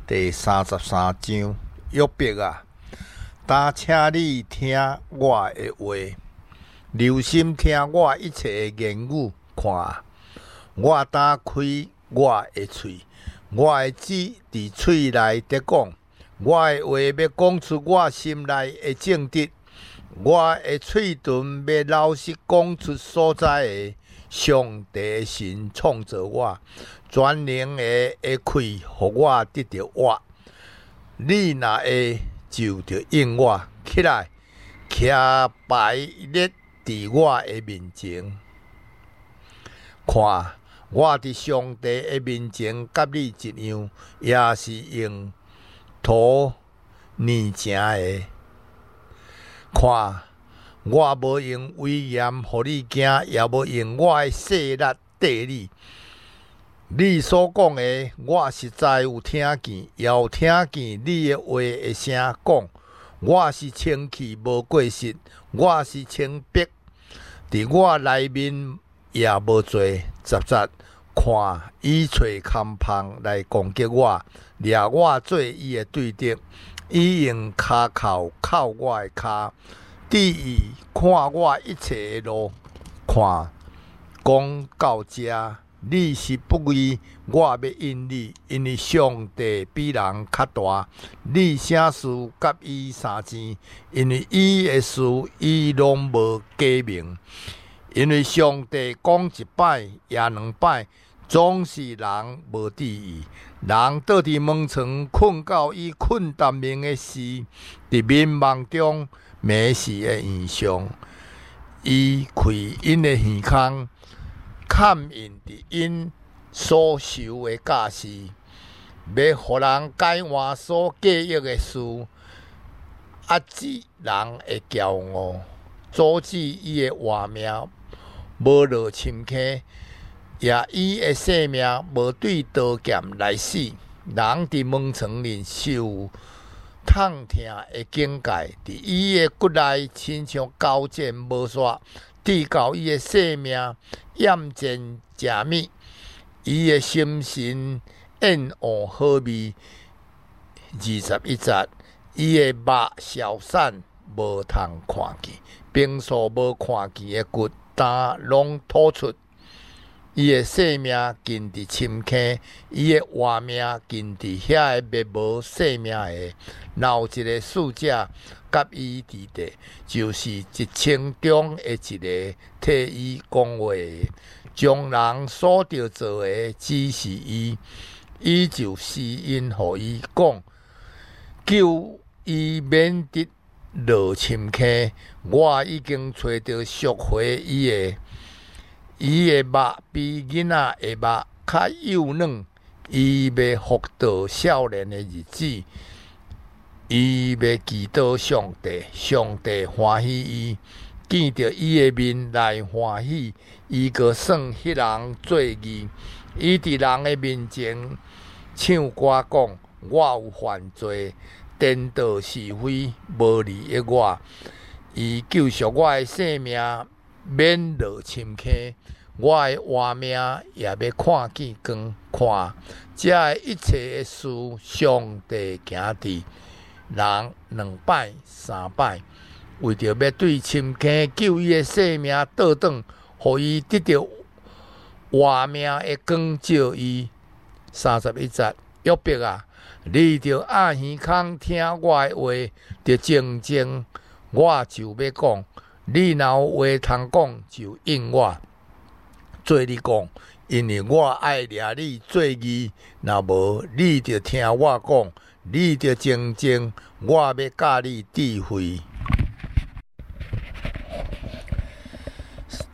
第33章约伯啊，但请你听我的话，留心听我一切的言语。看，我打开我的喙，我的嘴伫喙内底讲，我的话要讲出我心内的正直，我的嘴唇要老实讲出所在的。上帝神创造我，全能的会开，互我得到活。你若会就着应我起来，徛排列伫我的面前。看，我伫上帝的面前，甲你一样，也是用土泥成的。看。我无用威严，互你惊，也无用我的势力缀你。你所讲的，我实在有听见，也有听见你的话的声讲。我是清气无过失，我是清白，伫我内面也无做杂杂。看，伊找空芳来攻击我，掠我做伊的对敌，伊用骹扣扣我的骹。注意看我一切的路，看讲到这，你是不为我要因你，因为上帝比人较大。你啥事甲伊相争，因为伊的事伊拢无假名。因为上帝讲一摆也两摆，总是人无注意。人倒伫梦床困到伊困达明的事，伫眠梦中。美事的现象，伊开因的耳孔，看印伫因所受的教示，要互人解换所记忆的事，压制人的骄傲，阻止伊的活命无落深坑，也伊的性命无对刀剑来死。人伫梦床里受痛痛的境界，伫伊的骨内亲像交战无煞，致到伊的性命厌战食物，伊的心神厌恶好味。21节，伊的目消散，无通看见，平素无看见的骨胆拢吐出。伊的性命近伫深坑，伊的活命近伫遐个灭无性命的。留一个使者甲伊伫地，就是1000中的一个替伊讲话的，将人所着做的指示伊，伊就施恩互伊讲，救伊免得落深坑。我已经找到赎回伊的目比囡仔的目较幼嫩，伊要复到少年的日子。伊要祈祷上帝，上帝欢喜伊，见着伊的面来欢喜。伊个算迄人做义，伊伫人的面前唱歌讲：我有犯罪，颠倒是非，无利益我。伊救赎我的性命，免落深坑。我的活命也要看见光。看，这一切的事，上帝行伫。人2摆3摆，为着要对深坑救伊的性命倒转，互伊得到活命的光照伊。31节，约伯啊，你着压耳孔听我的话，着静静，我就要讲。你若有话通讲，就应我做你讲，因为我爱掠你做义。若无，你着听我讲。你着静静，我要教你智慧。